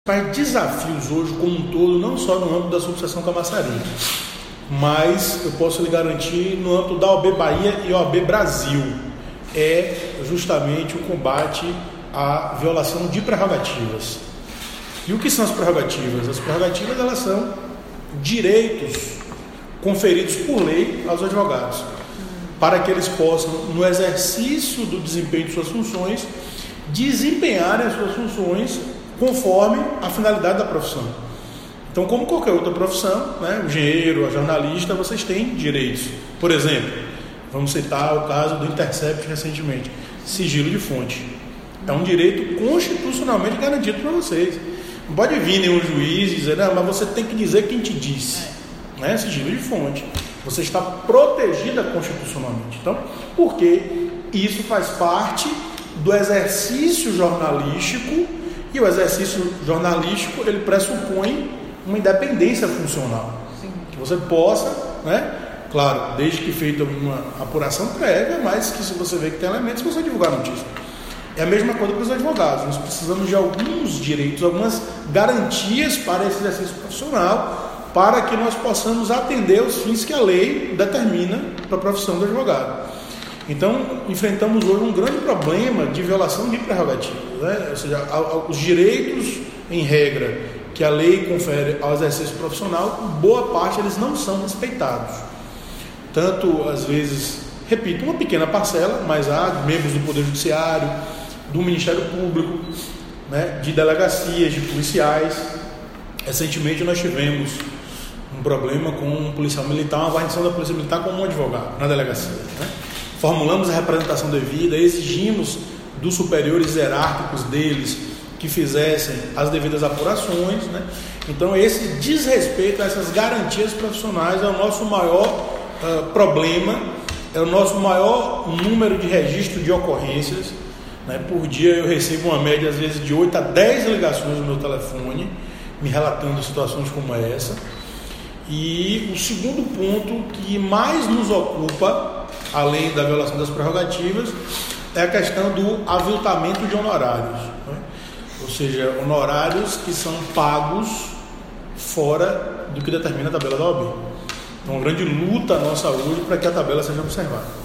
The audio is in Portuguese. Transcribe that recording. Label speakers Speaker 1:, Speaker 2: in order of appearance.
Speaker 1: Faz desafios hoje como um todo, não só no âmbito da subseção Camaçari, mas eu posso lhe garantir no âmbito da OAB Bahia e OAB Brasil, é justamente o combate à violação de prerrogativas. E o que são as prerrogativas? As prerrogativas, elas são direitos conferidos por lei aos advogados, para que eles possam, no exercício do desempenho de suas funções, desempenharem as suas funções conforme a finalidade da profissão. Então, como qualquer outra profissão, né, o engenheiro, a jornalista, vocês têm direitos. Por exemplo, vamos citar o caso do Intercept recentemente, sigilo de fonte. É um direito constitucionalmente garantido para vocês. Não pode vir nenhum juiz e dizer, não, mas você tem que dizer quem te disse. Né? Sigilo de fonte. Você está protegida constitucionalmente. Então, porque isso faz parte do exercício jornalístico, e o exercício jornalístico, ele pressupõe uma independência funcional. Sim. Que você possa, né, claro, desde que feita uma apuração prévia, mas que se você vê que tem elementos, você divulgar a notícia. É a mesma coisa para os advogados. Nós precisamos de alguns direitos, algumas garantias para esse exercício profissional, para que nós possamos atender os fins que a lei determina para a profissão do advogado. Então, enfrentamos hoje um grande problema de violação de prerrogativas, né? Ou seja, os direitos, em regra, que a lei confere ao exercício profissional, boa parte eles não são respeitados. Tanto, às vezes, repito, uma pequena parcela, mas há membros do Poder Judiciário, do Ministério Público, né, de delegacias, de policiais. Recentemente nós tivemos um problema com um policial militar, uma guarnição da Polícia Militar com um advogado na delegacia, né? Formulamos a representação devida, exigimos dos superiores hierárquicos deles que fizessem as devidas apurações, né? Então, esse desrespeito a essas garantias profissionais é o nosso maior problema, é o nosso maior número de registro de ocorrências, né? Por dia eu recebo uma média, às vezes, de 8 a 10 ligações no meu telefone, me relatando situações como essa. E o segundo ponto que mais nos ocupa, além da violação das prerrogativas, é a questão do aviltamento de honorários, né? Ou seja, honorários que são pagos fora do que determina a tabela da OAB. Então, uma grande luta nossa hoje para que a tabela seja observada.